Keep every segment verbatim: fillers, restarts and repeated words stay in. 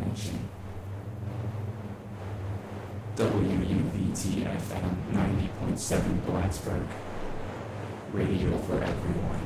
attention. W U V T F M ninety point seven Blacksburg. Radio for everyone.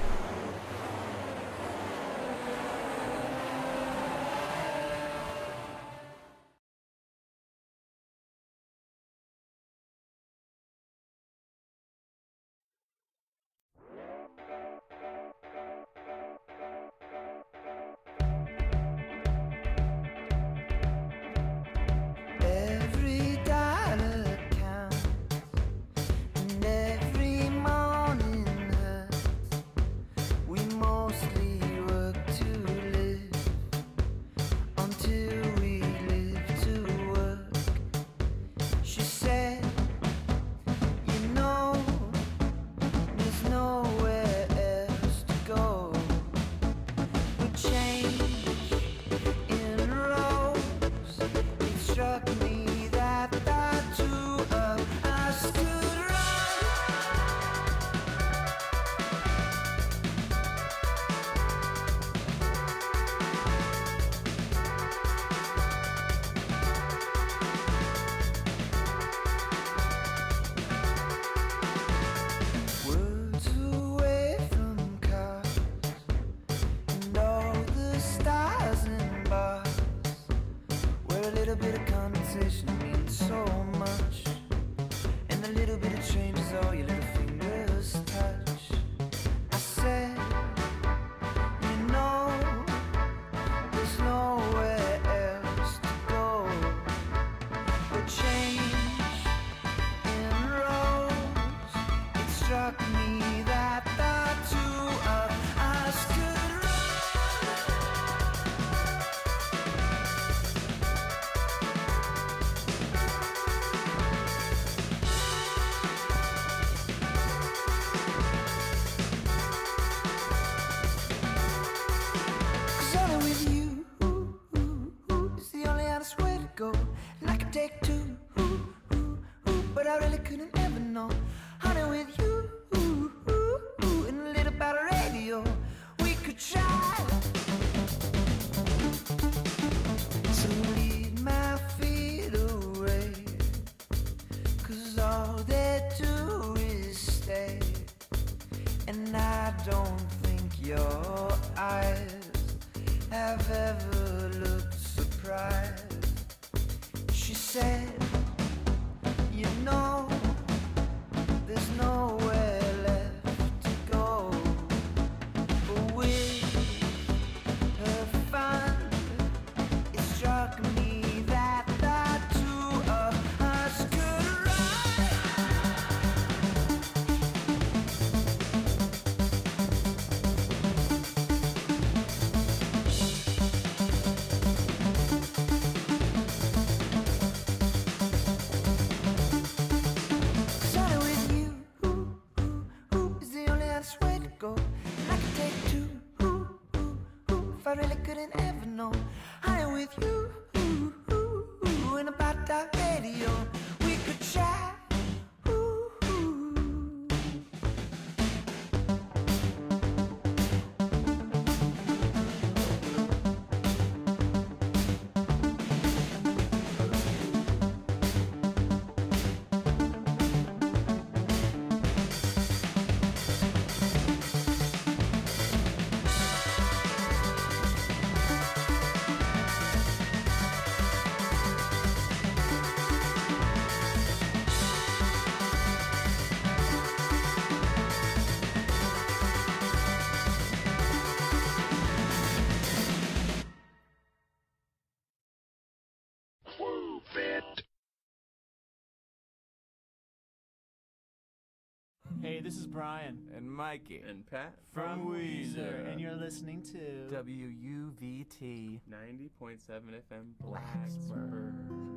Hey, this is Brian. And Mikey. And Pat. From Weezer. And you're listening to W U V T ninety point seven F M Blacksburg.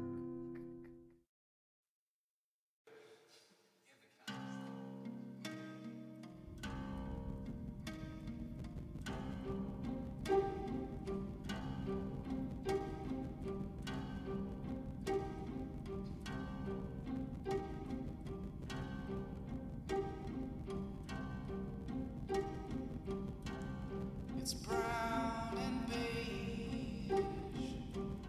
It's brown and beige.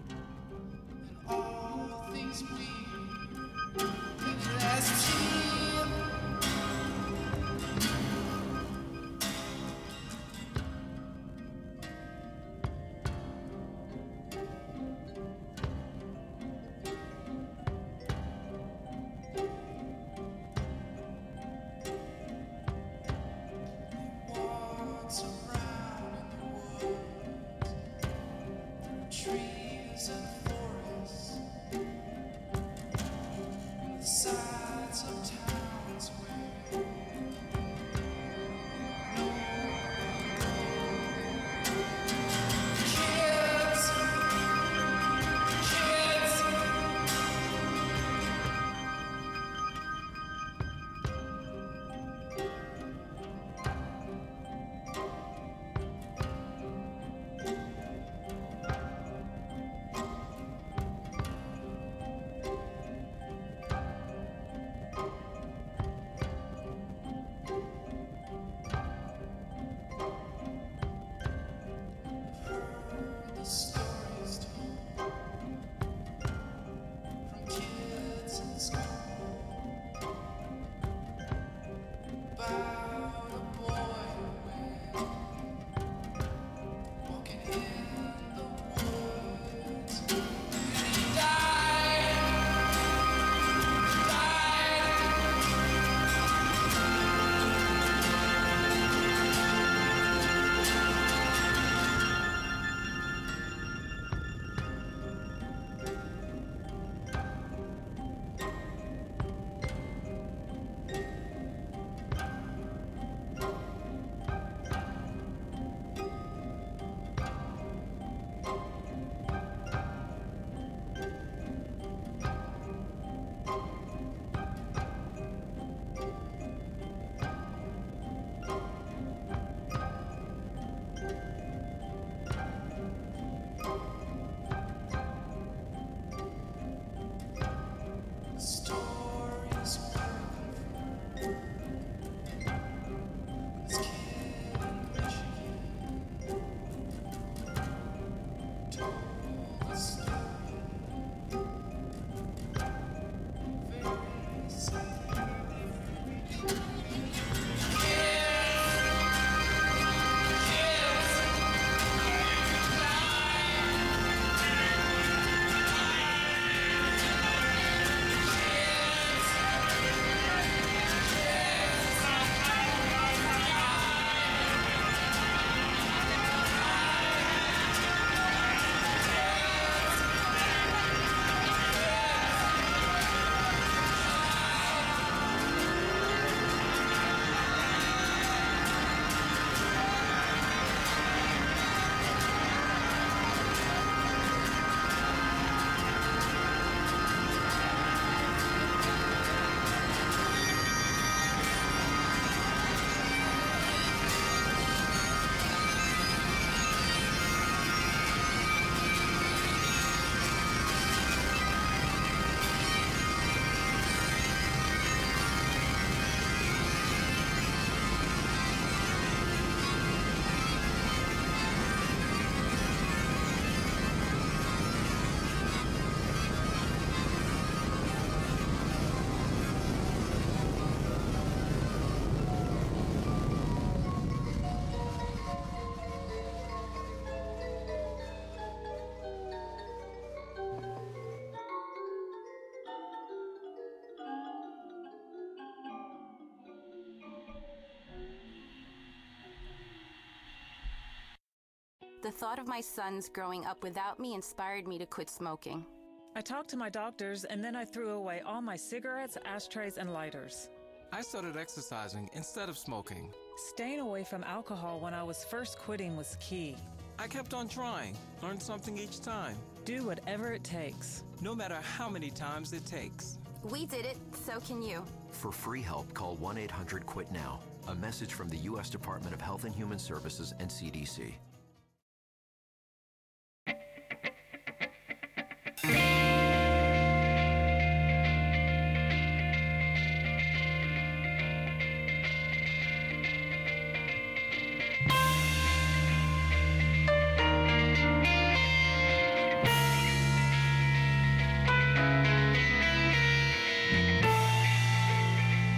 The thought of my sons growing up without me inspired me to quit smoking. I talked to my doctors, and then I threw away all my cigarettes, ashtrays, and lighters. I started exercising instead of smoking. Staying away from alcohol when I was first quitting was key. I kept on trying, learned something each time. Do whatever it takes. No matter how many times it takes. We did it, so can you. For free help, call one eight hundred quit now. A message from the U S Department of Health and Human Services and C D C.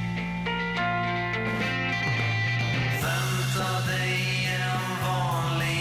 Vänta dig en vanlig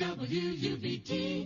W U V T.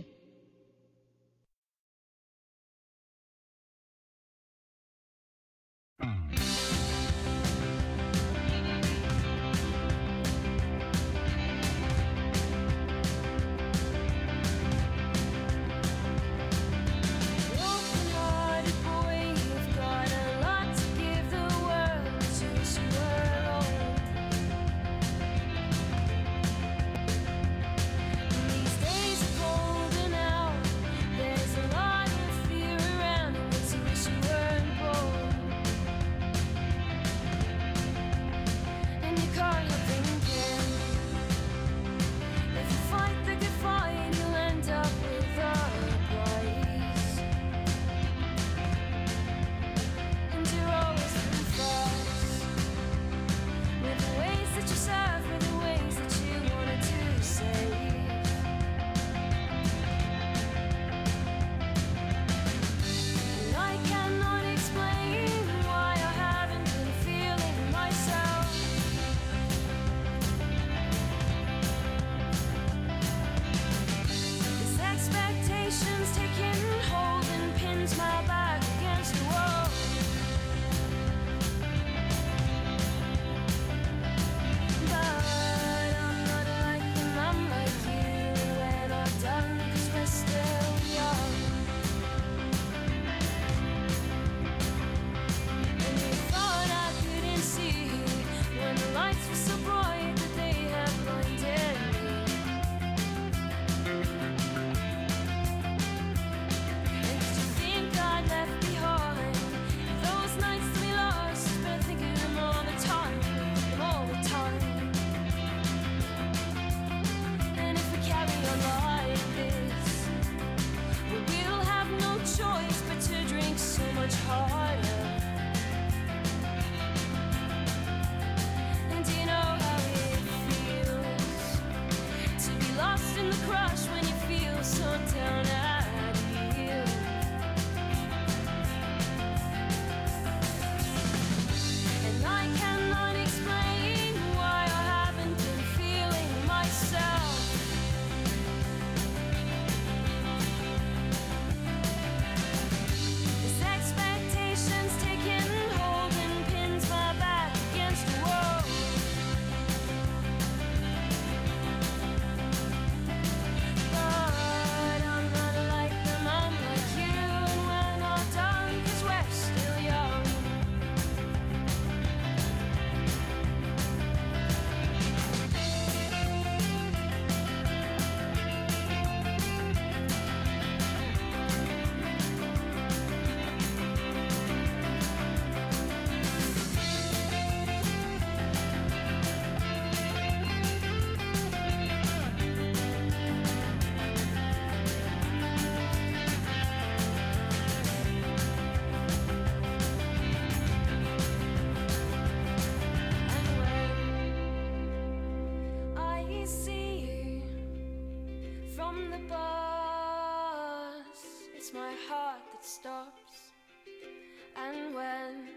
Stops, and when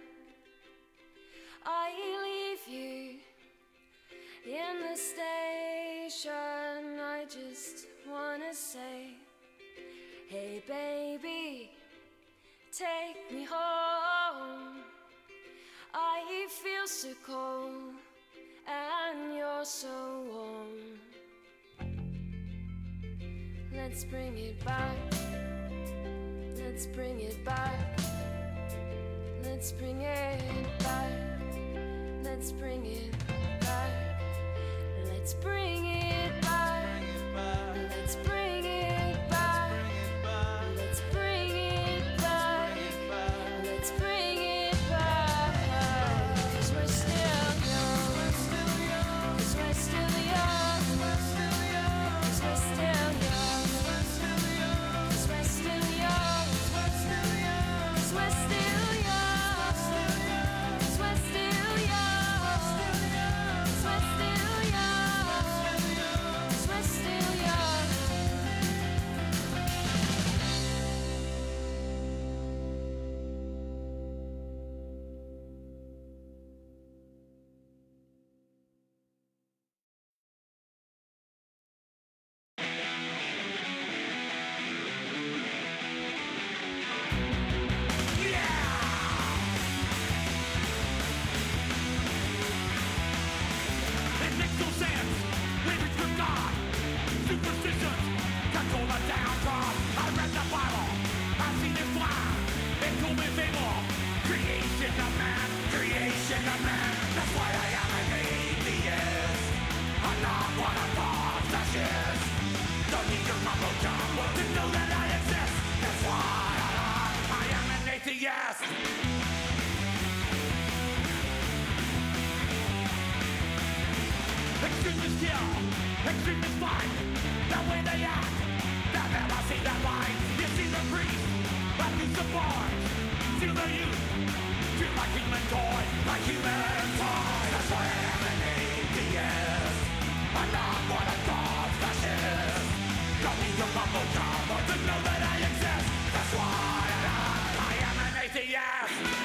I leave you in the station, I just wanna say, hey baby, take me home. I feel so cold and you're so warm. Let's bring it back. Let's bring it back. Let's bring it back. Let's bring it back. Let's bring it back. Let's bring it back. Let's bring it back. Let's bring it back. 'Cause we're still young. 'Cause we're still young. 'Cause we're still young. 'Cause we're still young. We're still young, 'cause we're still young, 'cause we're still young, 'cause we're still young, 'cause we're still young. Extremists kill, extremists fight. The way they act, they'll never see that light. You see the priest, abuse the bars. Feel the youth, feel like human toys, like human toys. That's why I am an atheist. I'm not one of God's fascists. Don't need to mumble jumble to know that I exist. That's why I, I am an atheist.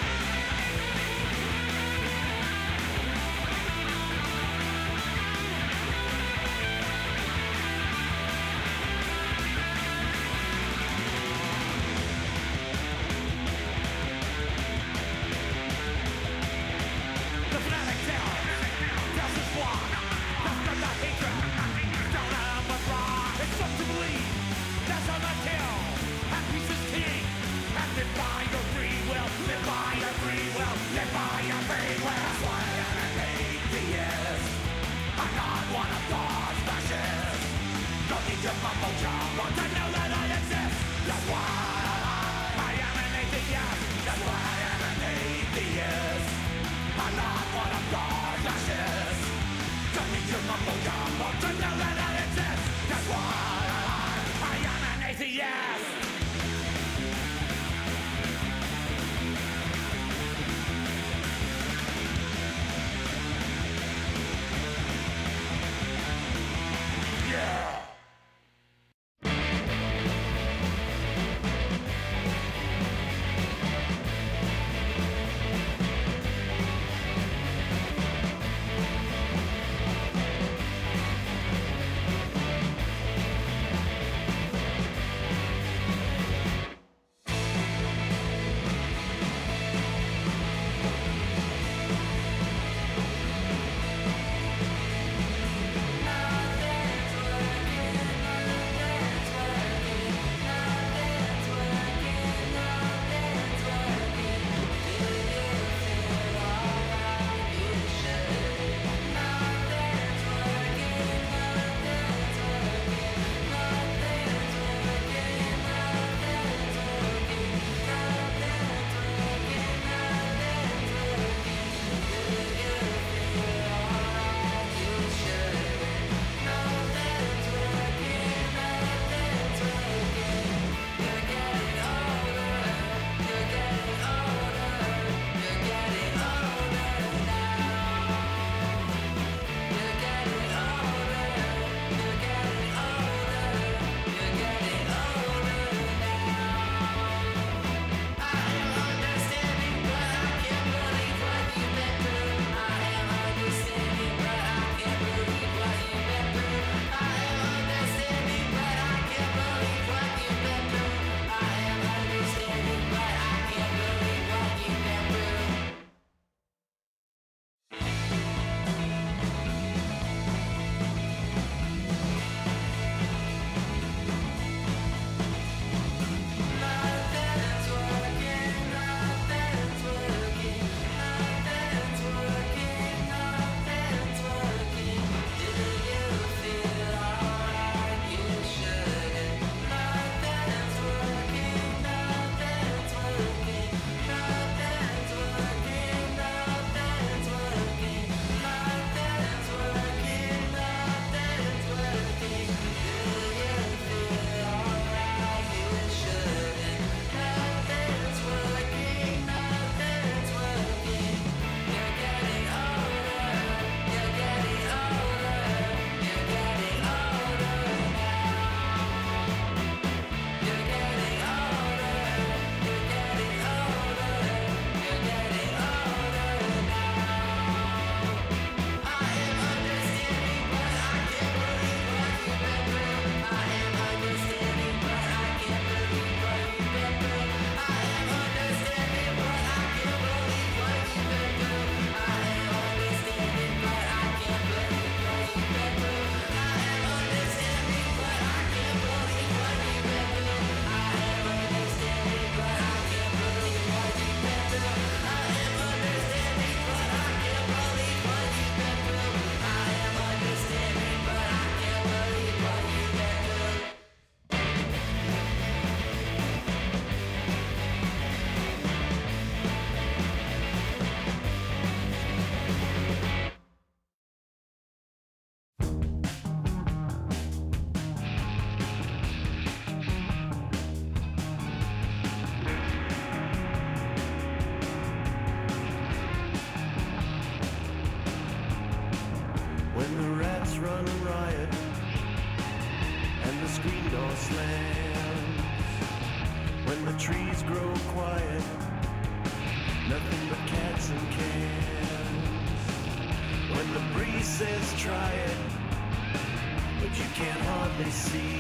rats run riot and the screen door slams, when the trees grow quiet, nothing but cats and cans, when the breeze says try it, but you can't hardly see,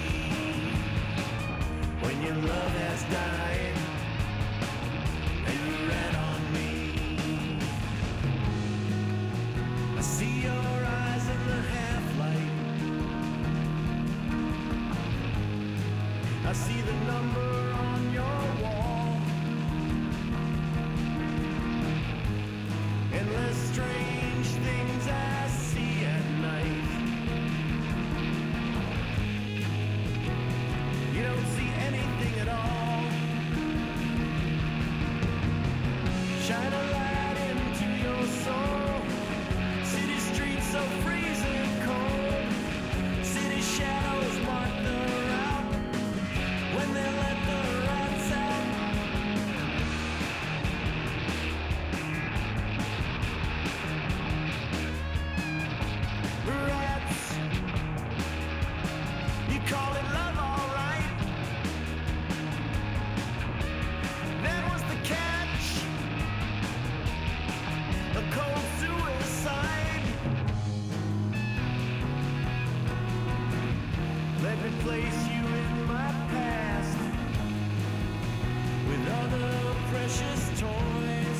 when your love has died and you ran on me. I see your eyes in the half-light, I see the number on your wall, endless strange things I see at night. You don't see anything at all. Shine a light into your soul. City streets so freezing cold. City shadows mark the route when they let the rats out. Rats, you call it love, all right. That was the catch, a cold suicide. Let me place you in my past with other precious toys.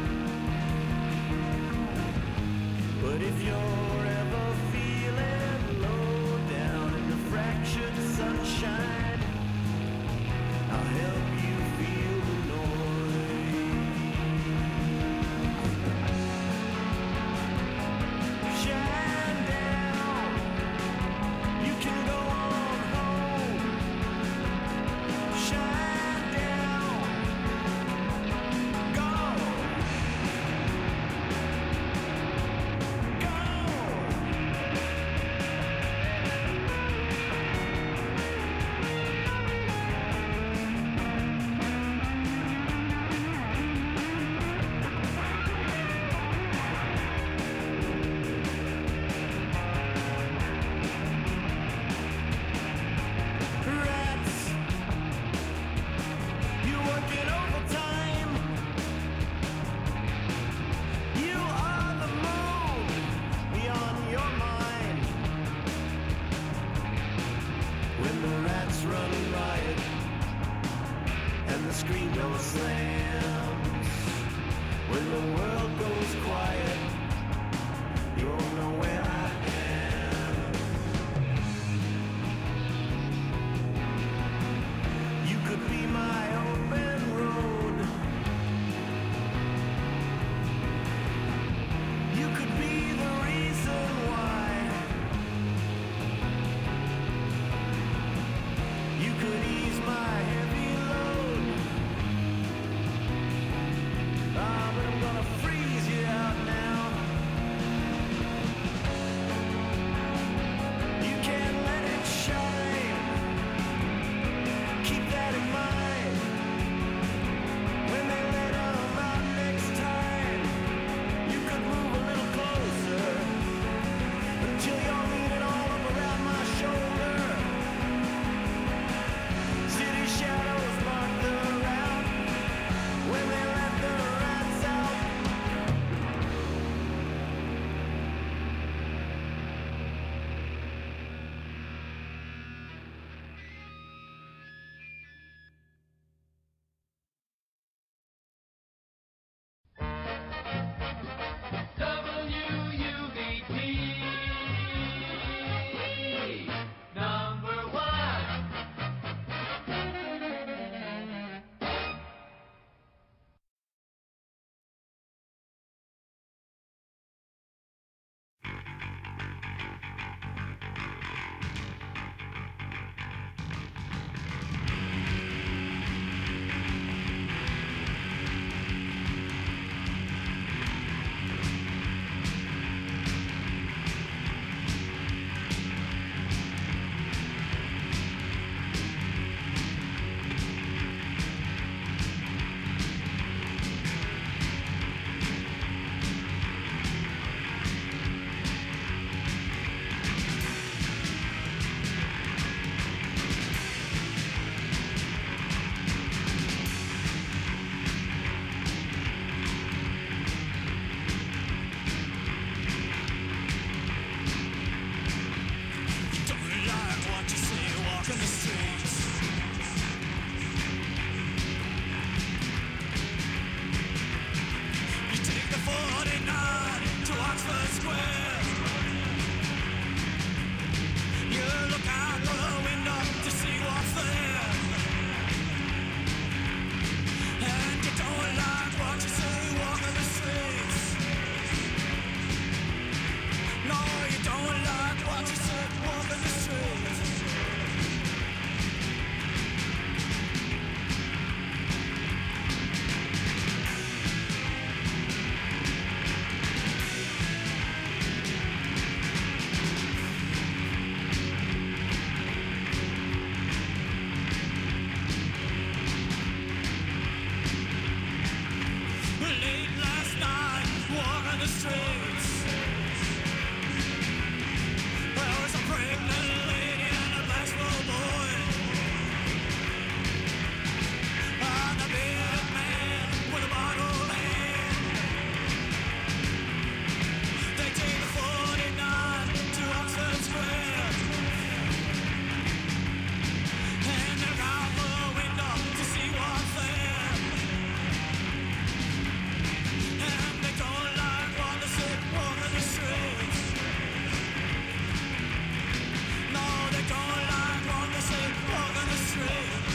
But if you're ever feeling low down in the fractured sunshine, I'll help you feel the noise. Shine down, you can go on home. Shine down, go, go. Rats, you working overtime. You are the moon beyond your mind. When the rats run riot and the screen door slams, when the world goes quiet, you won't know where I am. You could be my open road. You could be the reason why. You could ease my heavy load. Ah, but I'm gonna free square. You look out the window to see what's there, and you don't like what you see walking the streets. No, you don't like what you see walking the streets. Late last night, walking the streets, there was a pregnant lady and a black small boy, and a big man with a bottle hand. They take the forty-nine to Oxford Square, and look out the window to see what's there. And they don't like what they see walking the streets. No, they don't like what they see walking the streets.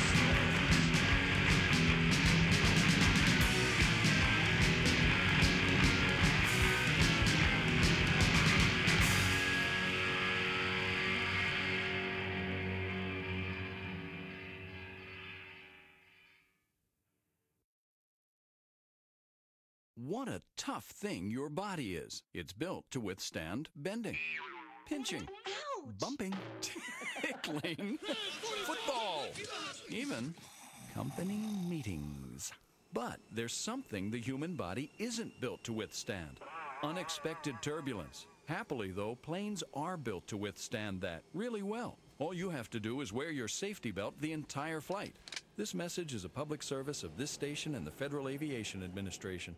What a tough thing your body is. It's built to withstand bending, pinching, bumping, tickling, football, even company meetings. But there's something the human body isn't built to withstand: unexpected turbulence. Happily, though, planes are built to withstand that really well. All you have to do is wear your safety belt the entire flight. This message is a public service of this station and the Federal Aviation Administration.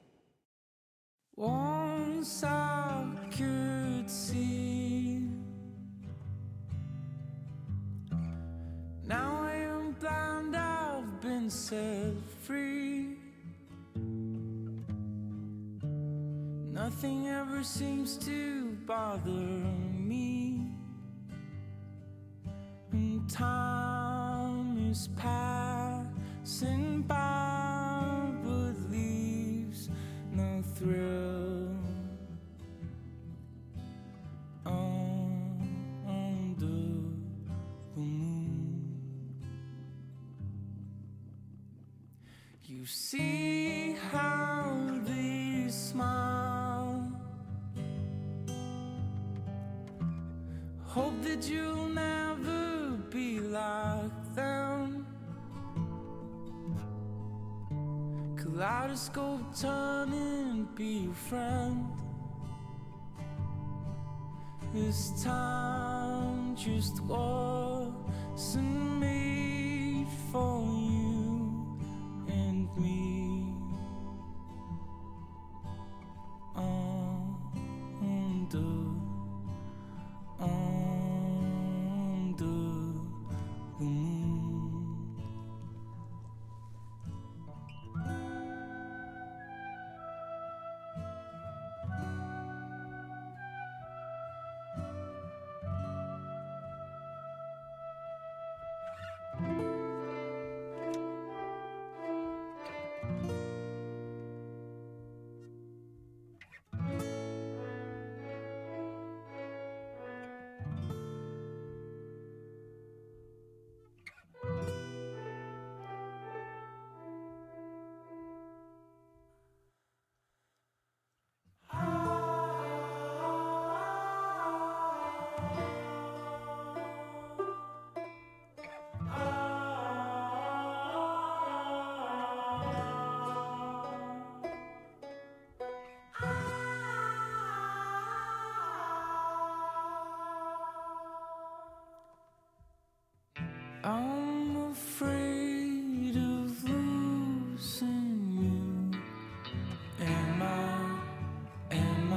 Once I could see, now I am blind, I've been set free. Nothing ever seems to bother me, and time is passing by but leaves no thrill. Under the moon, you see how they smile. Hope that you'll never be like them. Kaleidoscope turn and be your friend. This time just wasn't made for you and me. Under, under the moon. I'm afraid of losing you. Am I, am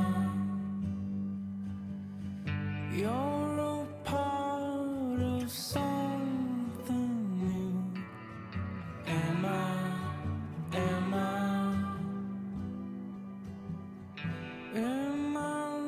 I? You're a part of something new. Am I, am I? Am I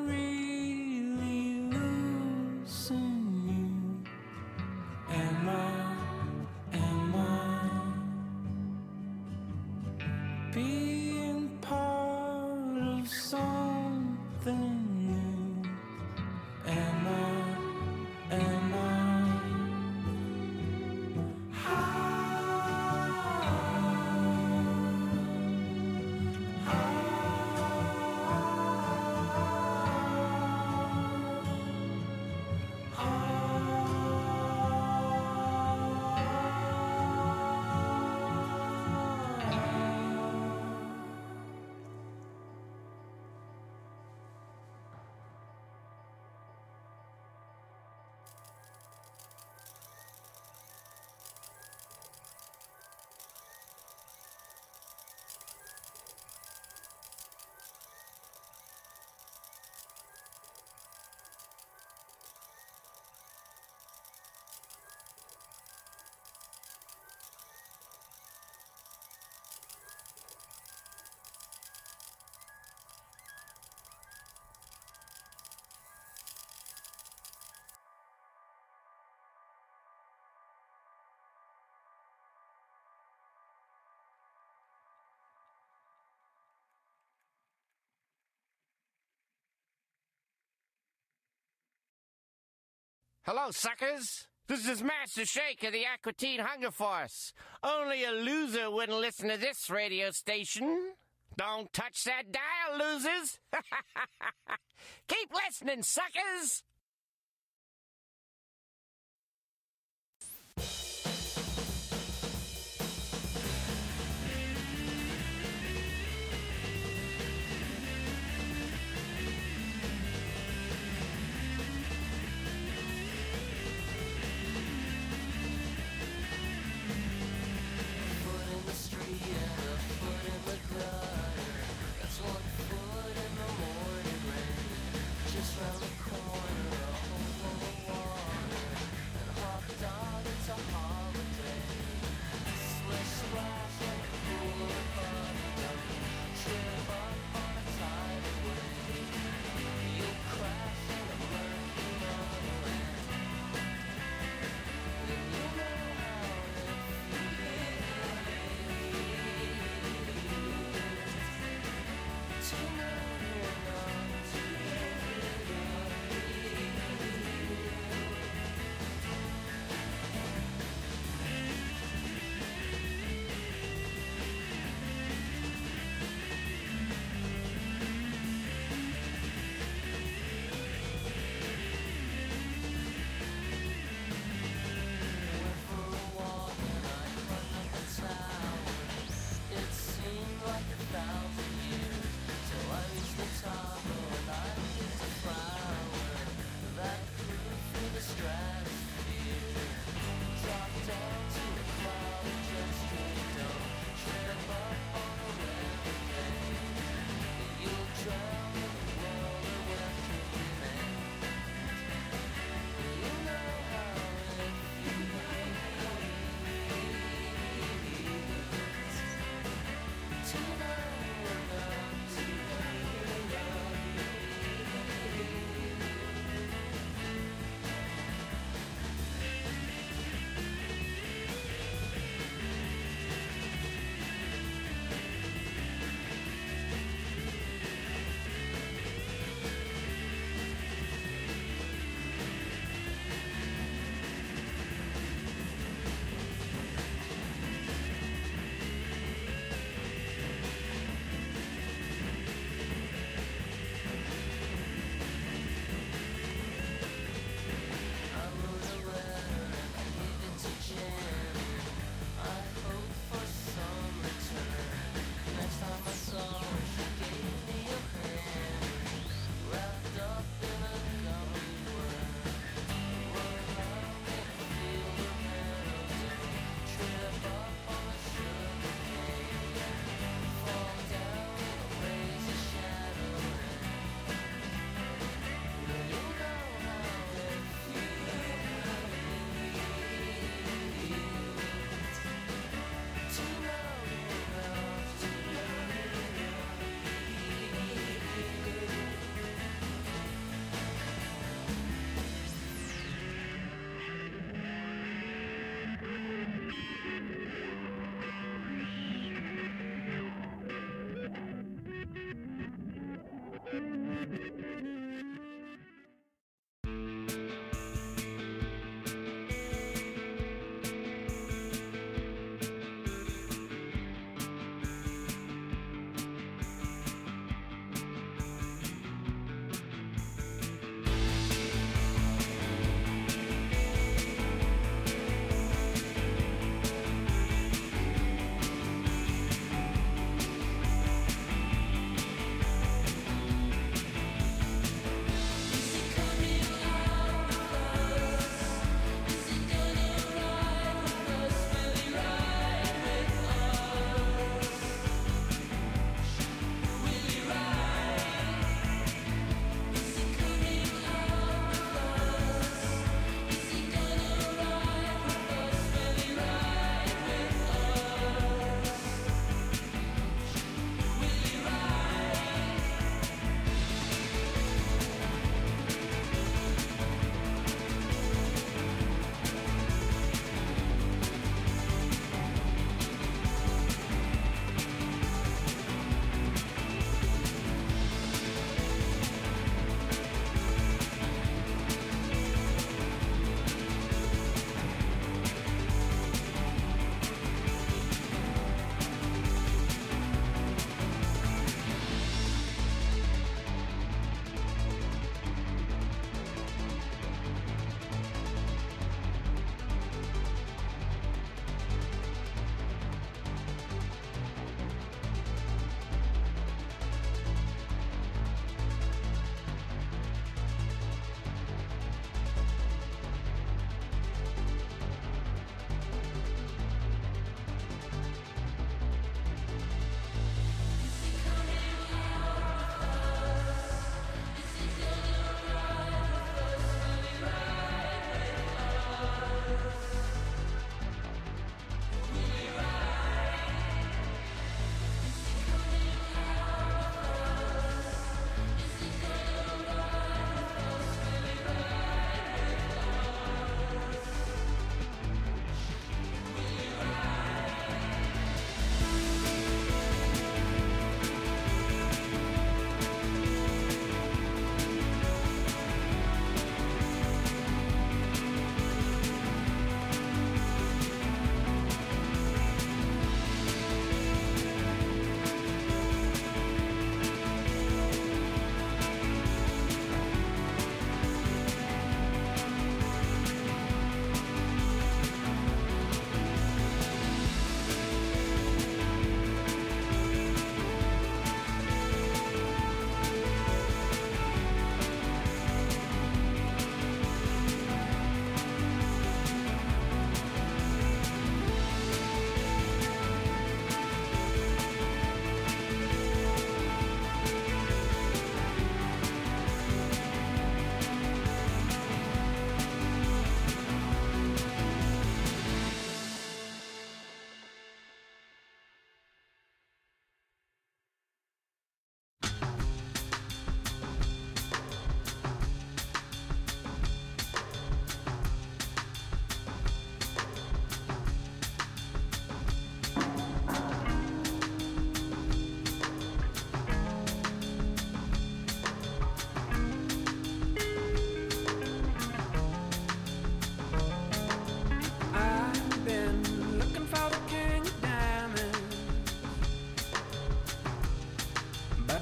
Hello, suckers. This is Master Shake of the Aqua Teen Hunger Force. Only a loser wouldn't listen to this radio station. Don't touch that dial, losers. Keep listening, suckers. That's one foot in the morning rain, just round the corner.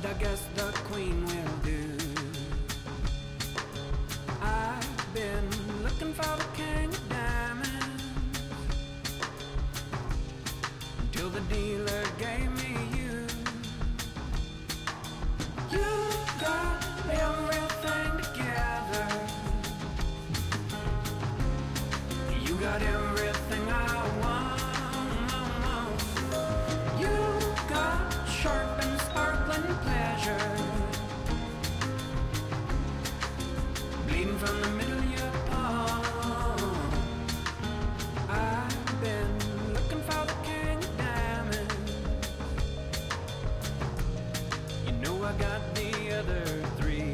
I guess the queen will do. I've been looking for the king of diamonds until the dealer gave me you. You got everything together. You got everything I want. You got sharp and sparkling pleasure, bleeding from the middle of your palm. I've been looking for the king of diamonds. You know I got the other three.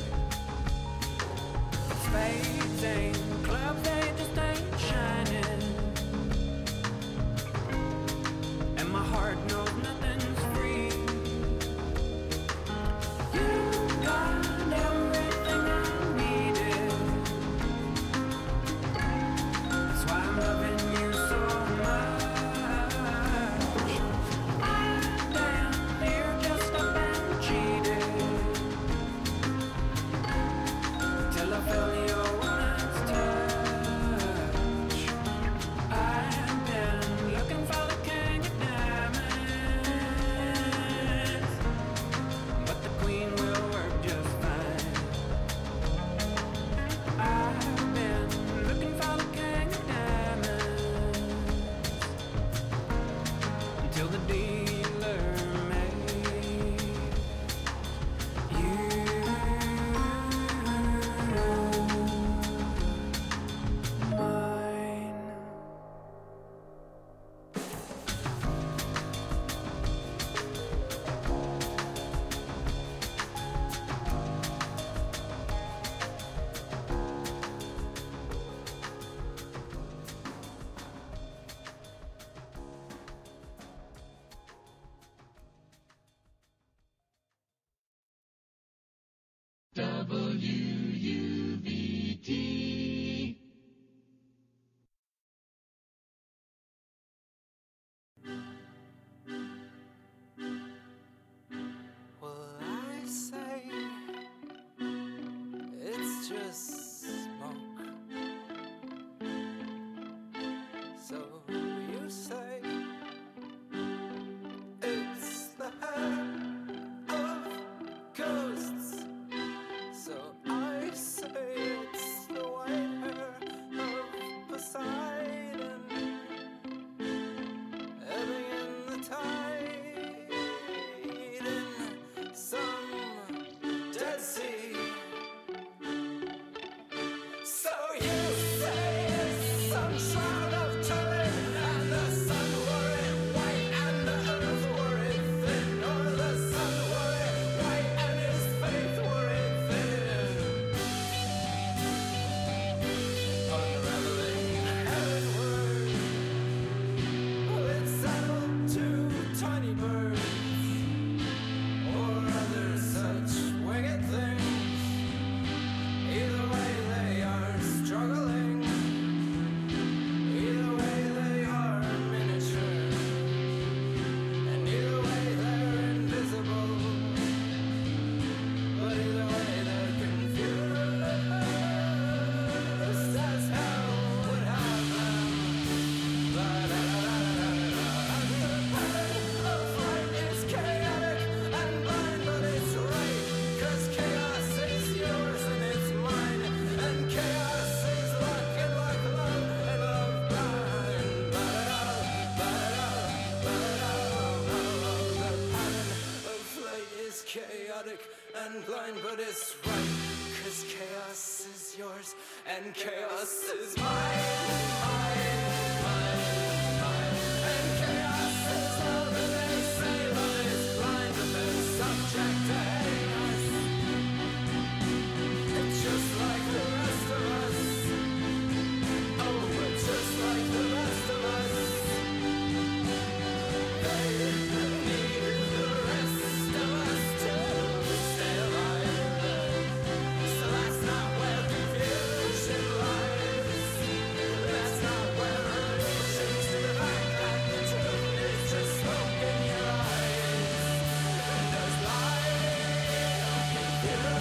But spades ain't clubs, they just ain't shining. And my heart knows nothing's free. You got everything I needed. That's why I'm loving you so much. I'm down here just up and cheated till I felt your woman's touch. I've been looking for the king of diamonds, but the queen will work just fine. I've been looking for the king of diamonds until the dealer made you mine. W U V T. Well, I say it's just smoke. So you say it's the hair of ghosts. So I say it's the white hair of Poseidon, ebbing in the tide in some Dead Sea. So you say it's some shroud of turret, and the sun wore it white and the earth wore it thin, or the sun wore it white and his faith wore it thin. Unraveling heavenward, well, it settled to tiny birds or other such winged things. Either way they are struggling, either way they are miniature, and either way they're invisible, but either way they're confused as hell would have them. La-da-da-da-da-da. And the pattern of flight is chaotic and blind, but it's right, 'cause chaos is yours and it's mine, and chaos is luck and luck love and love blind. Ba-da-da, ba-da-da, ba-da-da. The pattern of flight is chaotic and blind, but it's right, 'cause chaos is yours and chaos is mine, mine, mine, mine. And chaos is love, and they say love is blind, but they're subject to hating us. It's just like the rest of us. Oh, but just like the rest of us. They need the rest of us to stay alive. So that's not where confusion lies. feel